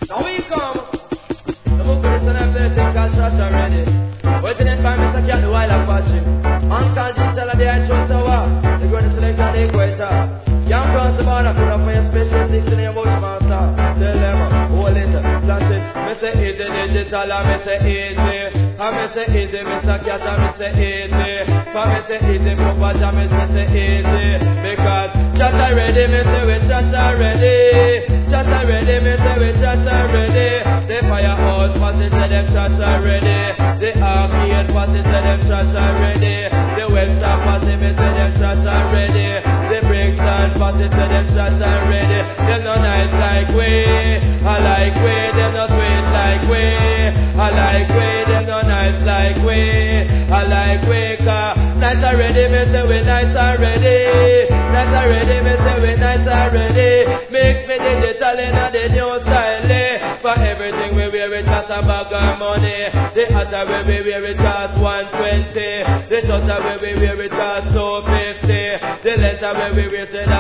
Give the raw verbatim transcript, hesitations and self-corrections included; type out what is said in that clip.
Now we come. The book is an everything called Trash already. Waiting in time, Mister Cat, the wild and watching. Uncle G, tell her the high show tower. The going to select the equator. Young cross the border, put up for your special six in your Bushmaster. Tell them, hold it, plant it. Me say easy digital, and me say easy. And me say easy, Mister Cat, and me say easy. For me say easy, Papa Jam, me say easy. Because chat already, me say we chat already. Chat already, me say we chat already. The firehouse party say them chat already. The arcade party say them chat already. The Webster party me say them chat already. The Brixton party say them chat already. Them no nice like we, I like we. Them no sweet like we, I like we. Them no nice like we, I like we. Cause nice already, me say we nice already. Nice already, me say we nice already. Mix me digital in the new style. For everything we wear it cost a bag of money. The other way we wear it cost one twenty. The other way we wear it cost two fifty. The letter way we wear it